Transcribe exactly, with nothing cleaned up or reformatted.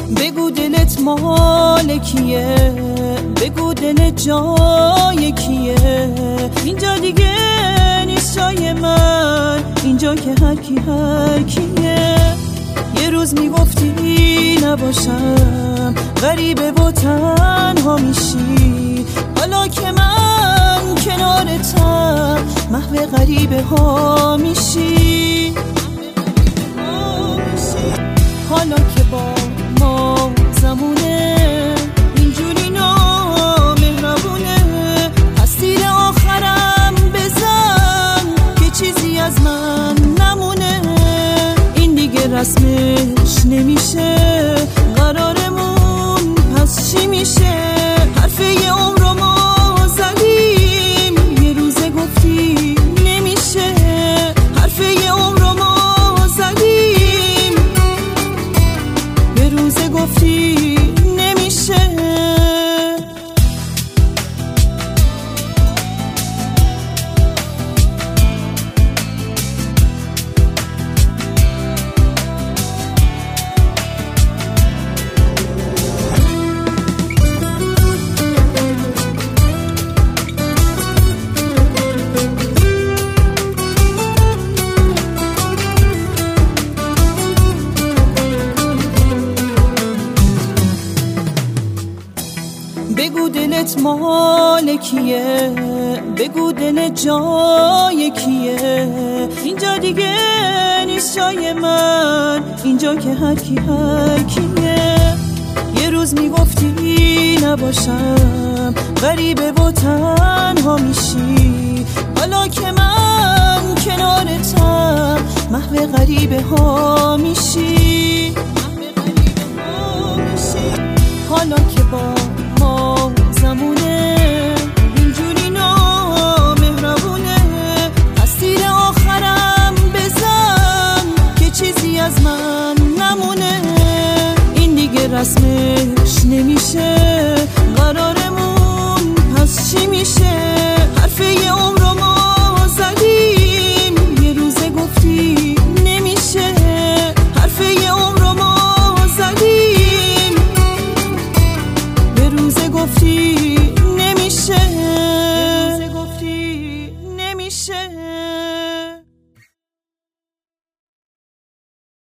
بگو دلت مال کیه، بگو دلت جای کیه. اینجا دیگه نیست جای من، اینجا که هر کی هر کیه. یه روز میگفتی نباشم، غریبه و تنها میشی. حالا که من کنارتم، محو غریبه ها میشی. حالا که با ما زمونه، اینجوری نامهربونه. پس تیر آخرم بزن که چیزی از من نمونه. این دیگه رسمش نمیشه، قرارمون پس چی میشه؟ حرف یه عمر رو ما زدیم، یه روزه گفتی نمیشه. حرف یه عمر رو ما زدیم، یه روزه گفتی نمیشه. بگو دلت مال کیه، بگو دلت جای کیه. اینجا دیگه نیست جای من، اینجا که هر کی هر کیه. یه روز میگفتی نباشم، غریبه و تنها میشی. حالا که من کنارتم، محو غریبه ها میشی. حالا که با ما زمونه، اینجوری نامهربونه. پس تیر آخرم بزن که چیزی از من نمونه. این دیگه رسمش نمیشه، قرارمون پس چی میشه؟ حرف یه عمر رو ما زدیم، یه روزه گفتی نمیشه. حرف یه عمر رو ما زدیم، یه روزه گفتی